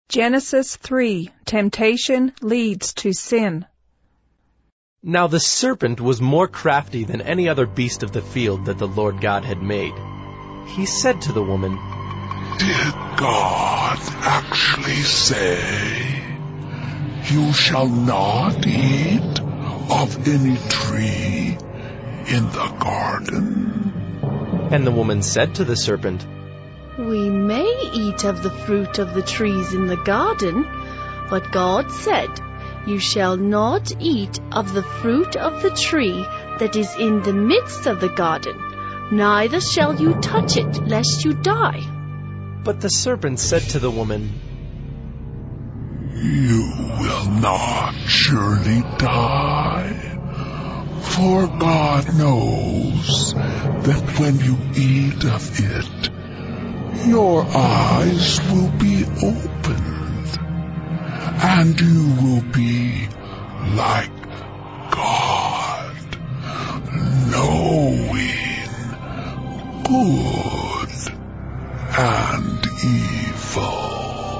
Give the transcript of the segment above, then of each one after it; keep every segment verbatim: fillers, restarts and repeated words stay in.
Genesis three. Temptation leads to sin. Now the serpent was more crafty than any other beast of the field that the Lord God had made. He said to the woman, Did God actually say, "You shall not eat of any tree in the garden"? And the woman said to the serpent, We may eat of the fruit of the trees in the garden, but God said, You shall not eat of the fruit of the tree that is in the midst of the garden, neither shall you touch it, lest you die. But the serpent said to the woman, You will not surely die, for God knows that when you eat of it, your eyes will be opened, and you will be like God, knowing good and evil.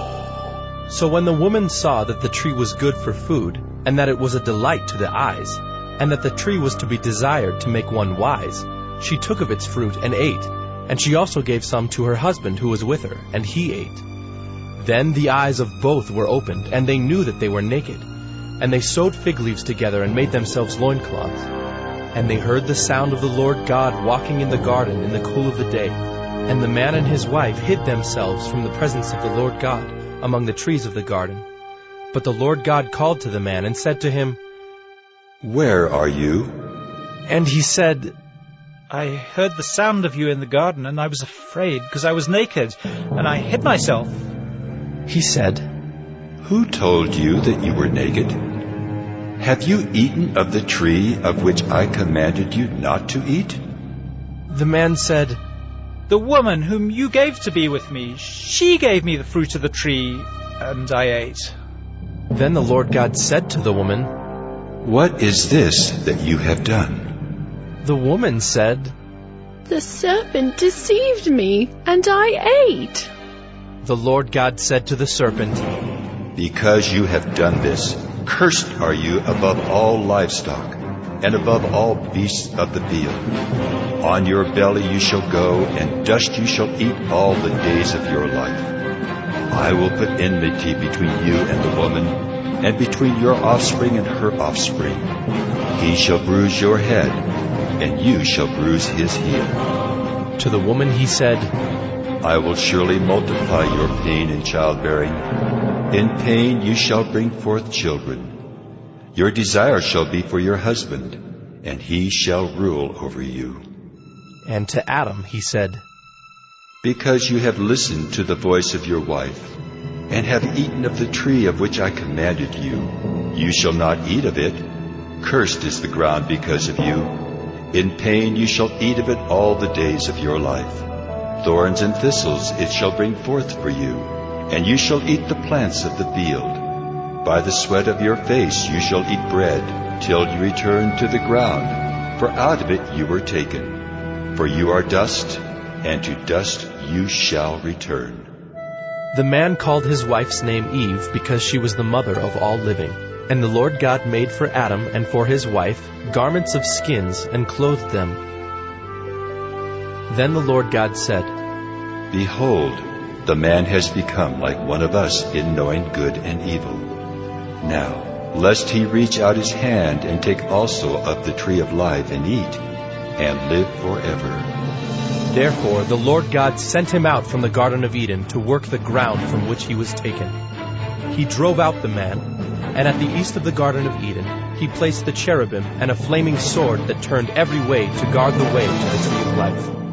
So when the woman saw that the tree was good for food, and that it was a delight to the eyes, and that the tree was to be desired to make one wise, she took of its fruit and ate, and she also gave some to her husband who was with her, and he ate. Then the eyes of both were opened, and they knew that they were naked. And they sewed fig leaves together and made themselves loincloths. And they heard the sound of the Lord God walking in the garden in the cool of the day. And the man and his wife hid themselves from the presence of the Lord God among the trees of the garden. But the Lord God called to the man and said to him, Where are you? And he said, I heard the sound of you in the garden, and I was afraid, because I was naked, and I hid myself. He said, Who told you that you were naked? Have you eaten of the tree of which I commanded you not to eat? The man said, The woman whom you gave to be with me, she gave me the fruit of the tree, and I ate. Then the Lord God said to the woman, What is this that you have done? The woman said, The serpent deceived me, and I ate. The Lord God said to the serpent, Because you have done this, cursed are you above all livestock, and above all beasts of the field. On your belly you shall go, and dust you shall eat all the days of your life. I will put enmity between you and the woman, and between your offspring and her offspring. He shall bruise your head, and you shall bruise his heel. To the woman he said, I will surely multiply your pain in childbearing. In pain you shall bring forth children. Your desire shall be for your husband, and he shall rule over you. And to Adam he said, Because you have listened to the voice of your wife, and have eaten of the tree of which I commanded you, you shall not eat of it. Cursed is the ground because of you. In pain you shall eat of it all the days of your life. Thorns and thistles it shall bring forth for you, and you shall eat the plants of the field. By the sweat of your face you shall eat bread, till you return to the ground, for out of it you were taken. For you are dust, and to dust you shall return. The man called his wife's name Eve, because she was the mother of all living. And the Lord God made for Adam and for his wife garments of skins, and clothed them. Then the Lord God said, Behold, the man has become like one of us in knowing good and evil. Now, lest he reach out his hand and take also of the tree of life and eat, and live forever. Therefore the Lord God sent him out from the Garden of Eden to work the ground from which he was taken. He drove out the man, and at the east of the Garden of Eden he placed the cherubim and a flaming sword that turned every way to guard the way to the tree of life.